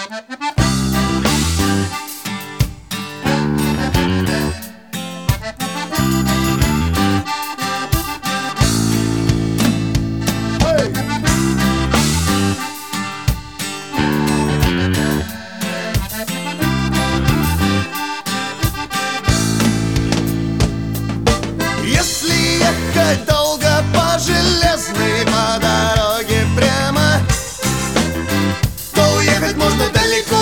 Если ехать долго по железной, по дороге прямо, то уехать можно далеко.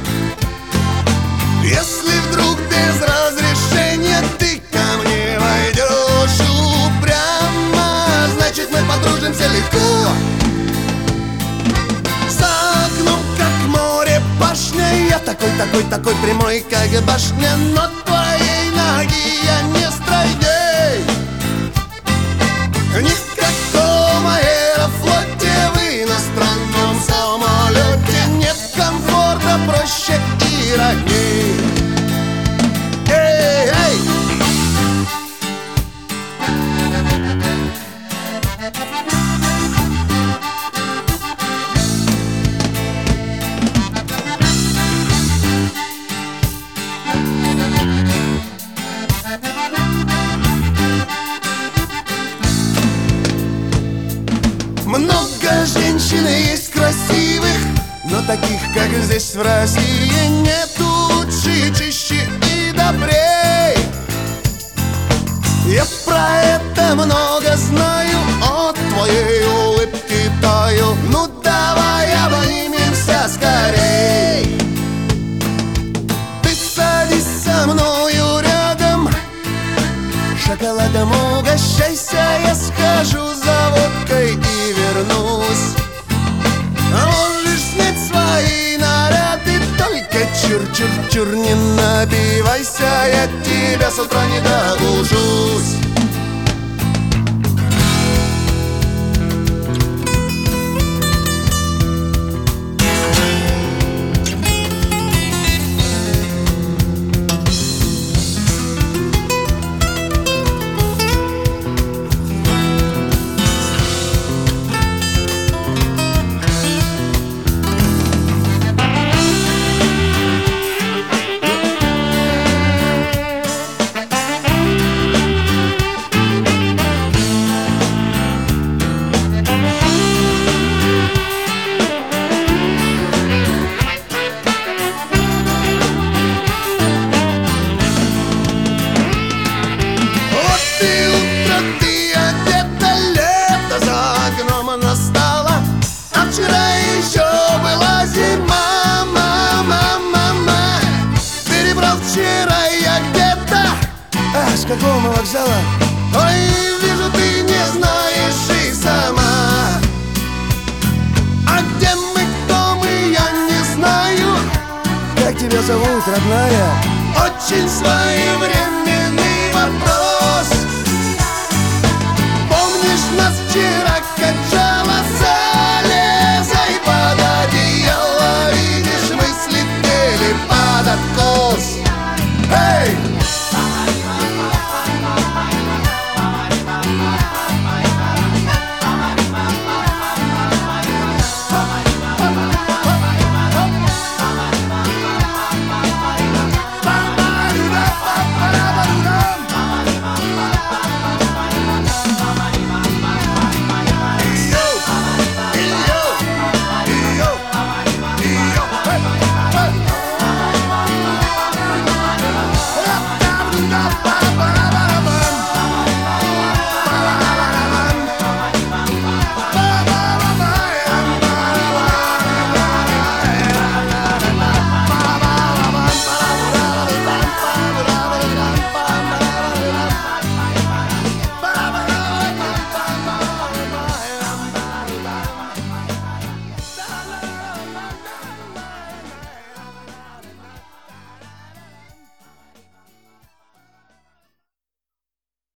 Если вдруг без разрешения ты ко мне войдешь упрямо, значит мы подружимся легко. За окном, как море, башня, я такой прямой, как башня, но твоей ноги я не стройней. Ни в каком аэрофлоте, в иностранном самолете нет комфорта проще и родней. Эй, эй! Много женщин есть красивых, но таких, как здесь в России, нет лучше, чище и добрей. Я про это много знаю, от твоей улыбки таю. Ну давай обнимемся скорей. Ты садись со мною рядом, шоколадом угощайся, я схожу за водкой и вернусь. А можешь снять свои наряды, только чур-чур-чур не напивайся, я тебя с утра не догужусь. Настала, а вчера еще была зима, мама. Перебрал вчера я где-то. А с какого мы вокзала? Ой, вижу, ты не знаешь и сама. А где мы, кто мы, я не знаю. Как тебя зовут, родная? Очень своевременный вопрос. Помнишь нас вчера,